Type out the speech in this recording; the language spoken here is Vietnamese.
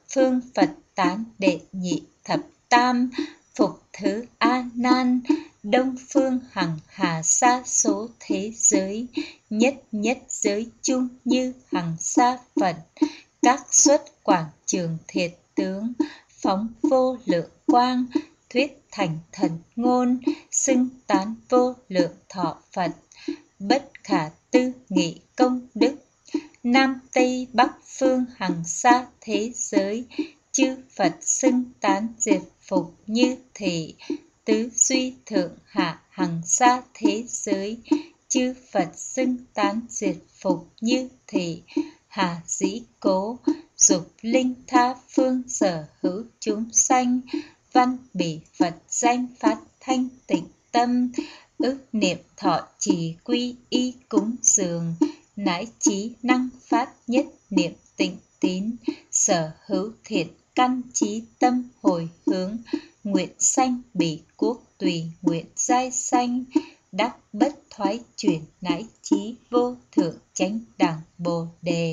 phương Phật tán đệ nhị thập tam, phục thứ A Nan, đông phương hằng hà sa số thế giới, nhất nhất giới chung như hằng sa Phật, các xuất quảng trường thiệt tướng, phóng vô lượng quang, thuyết thành thần ngôn, xưng tán vô lượng thọ Phật, bất khả tư nghị công đức. Nam Tây Bắc phương hằng sa thế giới, chư Phật xưng tán diệt phục như thị, tứ duy thượng hạ hằng sa thế giới, chư Phật xưng tán diệt phục như thị, hà dĩ cố, dục linh tha phương sở hữu chúng sanh, văn bỉ Phật danh phát thanh tịnh tâm, ức niệm thọ trì quy y cúng dường, nãi trí năng phát nhất niệm tịnh tín, sở hữu thiện căn trí tâm hồi hướng, nguyện sanh bỉ quốc tùy nguyện giai sanh, đắc bất thoái chuyển nãi trí vô thượng chánh đẳng bồ đề.